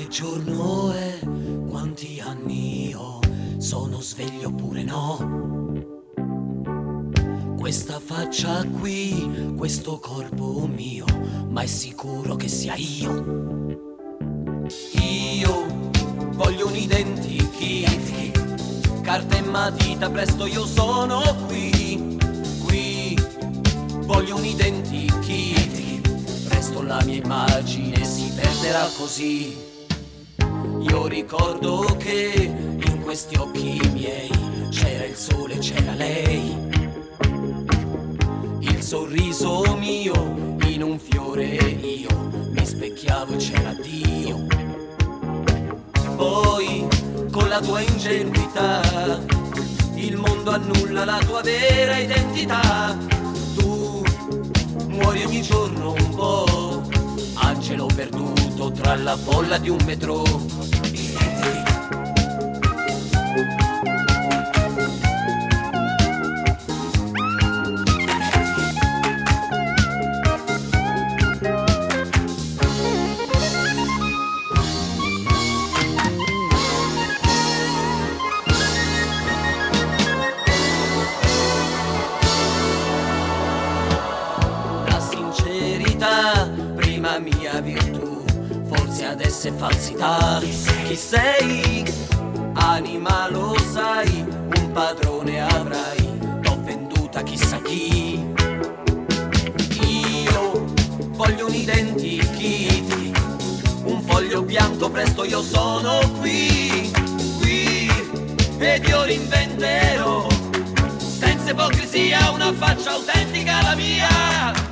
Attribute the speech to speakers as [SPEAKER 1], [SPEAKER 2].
[SPEAKER 1] giorno è? Quanti anni ho? Sono sveglio oppure no? Questa faccia qui, questo corpo mio, ma è sicuro che sia io? Io voglio un identikit, carta e matita, presto io sono qui. Voglio un identikit, presto la mia immagine si perderà così. Io ricordo che in questi occhi miei c'era il sole, c'era lei. Il sorriso mio in un fiore, io mi specchiavo e c'era Dio. Poi con la tua ingenuità il mondo annulla la tua vera identità. Tu muori ogni giorno un po', angelo perduto tra la folla di un metro. Prima mia virtù, forse adesso è falsità. Chi sei? Anima lo sai, un padrone avrai, t'ho venduta chissà chi. Io voglio un identikit, un foglio bianco, presto io sono qui. Ed io rinvenderò senza ipocrisia una faccia autentica la mia.